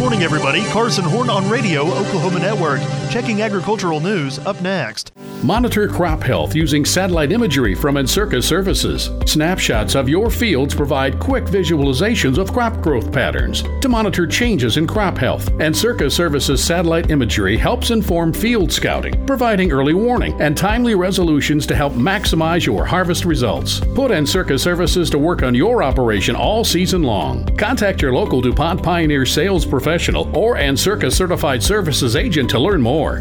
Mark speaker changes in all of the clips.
Speaker 1: morning, everybody. Carson Horn on Radio, Oklahoma Network. Checking agricultural news up next.
Speaker 2: Monitor crop health using satellite imagery from Encirca Services. Snapshots of your fields provide quick visualizations of crop growth patterns. To monitor changes in crop health, Encirca Services satellite imagery helps inform field scouting, providing early warning and timely resolutions to help maximize your harvest results. Put Encirca Services to work on your operation all season long. Contact your local DuPont Pioneer sales professional or Encirca Certified Services agent to learn more.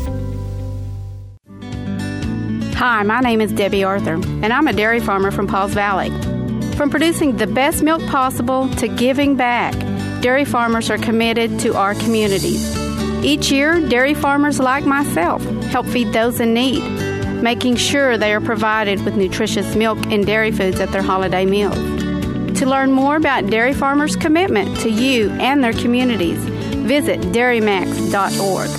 Speaker 3: Hi, my name is Debbie Arthur, and I'm a dairy farmer from Pauls Valley. From producing the best milk possible to giving back, dairy farmers are committed to our communities. Each year, dairy farmers like myself help feed those in need, making sure they are provided with nutritious milk and dairy foods at their holiday meals. To learn more about dairy farmers' commitment to you and their communities, visit dairymax.org.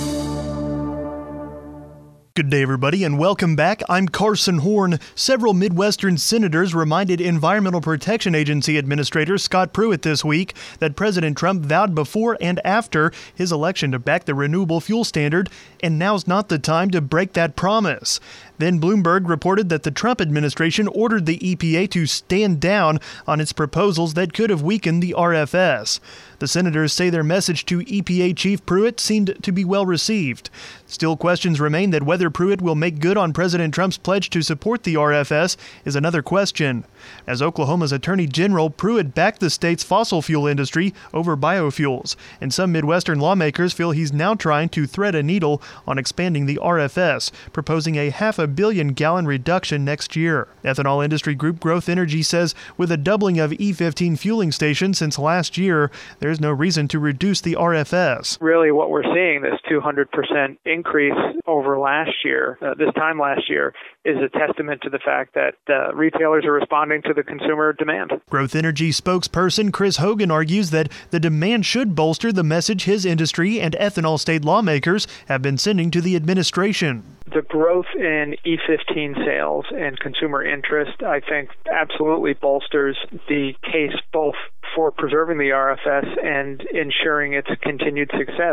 Speaker 1: Good day, everybody, and welcome back. I'm Carson Horn. Several Midwestern senators reminded Environmental Protection Agency Administrator Scott Pruitt this week that President Trump vowed before and after his election to back the renewable fuel standard, and now's not the time to break that promise. Then Bloomberg reported that the Trump administration ordered the EPA to stand down on its proposals that could have weakened the RFS. The senators say their message to EPA Chief Pruitt seemed to be well received. Still, questions remain that whether Pruitt will make good on President Trump's pledge to support the RFS is another question. As Oklahoma's Attorney General, Pruitt backed the state's fossil fuel industry over biofuels, and some Midwestern lawmakers feel he's now trying to thread a needle on expanding the RFS, proposing a 500 million gallon reduction next year. Ethanol industry group Growth Energy says with a doubling of E15 fueling stations since last year, there's no reason to reduce the RFS.
Speaker 4: Really what we're seeing, this 200% increase over last year, this time last year, is a testament to the fact that retailers are responding to the consumer demand.
Speaker 1: Growth Energy spokesperson Chris Hogan argues that the demand should bolster the message his industry and ethanol state lawmakers have been sending to the administration.
Speaker 4: The growth in E15 sales and consumer interest, I think, absolutely bolsters the case both for preserving the RFS and ensuring its continued success.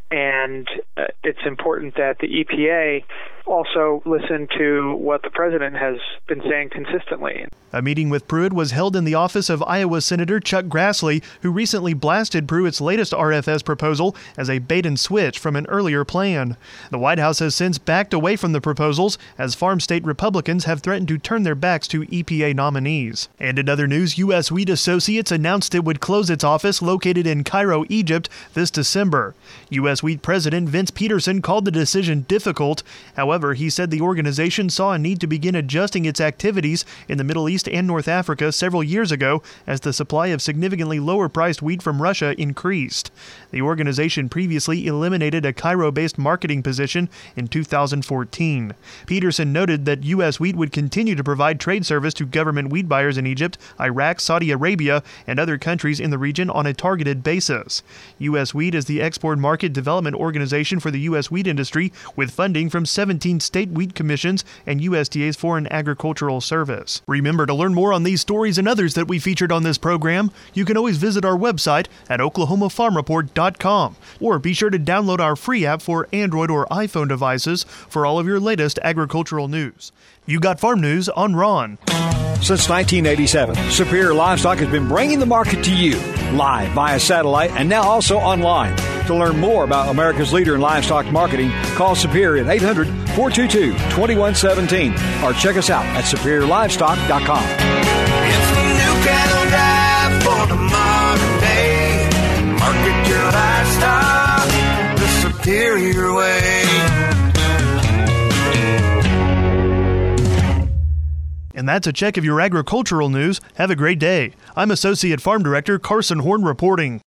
Speaker 4: And it's important that the EPA also listen to what the president has been saying consistently.
Speaker 1: A meeting with Pruitt was held in the office of Iowa Senator Chuck Grassley, who recently blasted Pruitt's latest RFS proposal as a bait and switch from an earlier plan. The White House has since backed away from the proposals as farm state Republicans have threatened to turn their backs to EPA nominees. And in other news, U.S. Wheat Associates announced it would close its office located in Cairo, Egypt, this December. U.S. Wheat President Vince Peterson called the decision difficult. However, he said the organization saw a need to begin adjusting its activities in the Middle East and North Africa several years ago as the supply of significantly lower-priced wheat from Russia increased. The organization previously eliminated a Cairo-based marketing position in 2014. Peterson noted that U.S. Wheat would continue to provide trade service to government wheat buyers in Egypt, Iraq, Saudi Arabia, and other countries in the region on a targeted basis. U.S. Wheat is the export market development organization for the U.S. wheat industry, with funding from 17 state wheat commissions and USDA's Foreign Agricultural Service. Remember, to learn more on these stories and others that we featured on this program, you can always visit our website at oklahomafarmreport.com, or be sure to download our free app for Android or iPhone devices for all of your latest agricultural news. You got farm news on Ron.
Speaker 5: Since 1987, Superior Livestock has been bringing the market to you live via satellite and now also online. To learn more about America's leader in livestock marketing, call Superior at 800-422-2117 or check us out at superiorlivestock.com.
Speaker 6: It's the new cattle drive for the modern day. Market your livestock the Superior way.
Speaker 1: And that's a check of your agricultural news. Have a great day. I'm Associate Farm Director Carson Horn reporting.